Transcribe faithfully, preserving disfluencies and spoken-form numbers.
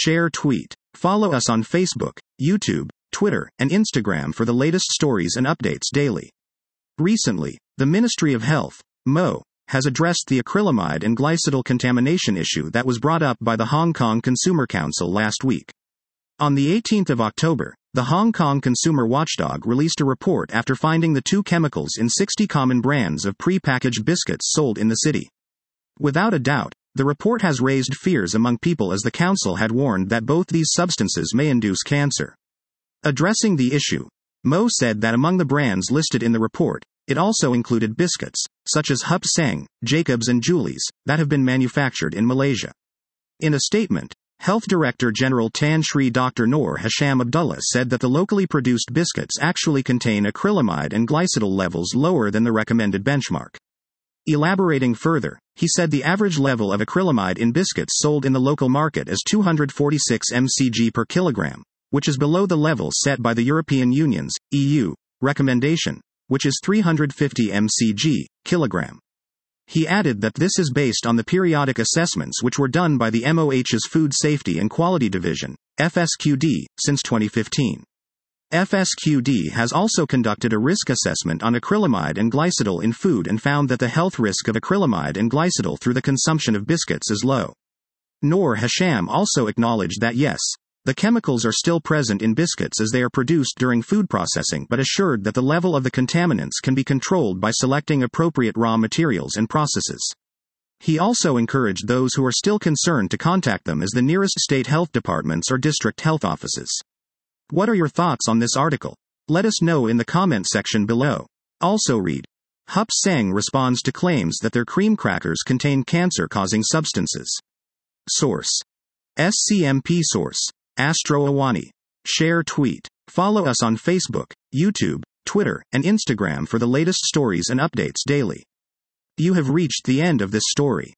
share tweet. Follow us on Facebook, YouTube, Twitter, and Instagram for the latest stories and updates daily. Recently, the Ministry of Health, M O, has addressed the acrylamide and glycidal contamination issue that was brought up by the Hong Kong Consumer Council last week. On the eighteenth of October, the Hong Kong Consumer Watchdog released a report after finding the two chemicals in sixty common brands of pre-packaged biscuits sold in the city. Without a doubt, the report has raised fears among people as the council had warned that both these substances may induce cancer. Addressing the issue, M O said that among the brands listed in the report, it also included biscuits, such as Hup Seng, Jacobs and Julie's, that have been manufactured in Malaysia. In a statement, Health Director General Tan Sri Doctor Noor Hasham Abdullah said that the locally produced biscuits actually contain acrylamide and glycidal levels lower than the recommended benchmark. Elaborating further, he said the average level of acrylamide in biscuits sold in the local market is two hundred forty-six milligrams per kilogram, which is below the level set by the European Union's, E U, recommendation, which is three hundred fifty milligrams, kilogram. He added that this is based on the periodic assessments which were done by the M O H's Food Safety and Quality Division, F S Q D, since twenty fifteen. F S Q D has also conducted a risk assessment on acrylamide and glycidal in food and found that the health risk of acrylamide and glycidal through the consumption of biscuits is low. Noor Hasham also acknowledged that yes, the chemicals are still present in biscuits as they are produced during food processing, but assured that the level of the contaminants can be controlled by selecting appropriate raw materials and processes. He also encouraged those who are still concerned to contact them as the nearest state health departments or district health offices. What are your thoughts on this article? Let us know in the comment section below. Also read, Hup Seng responds to claims that their cream crackers contain cancer-causing substances. Source: S C M P Source: Astro Awani. Share tweet. Follow us on Facebook, YouTube, Twitter, and Instagram for the latest stories and updates daily. You have reached the end of this story.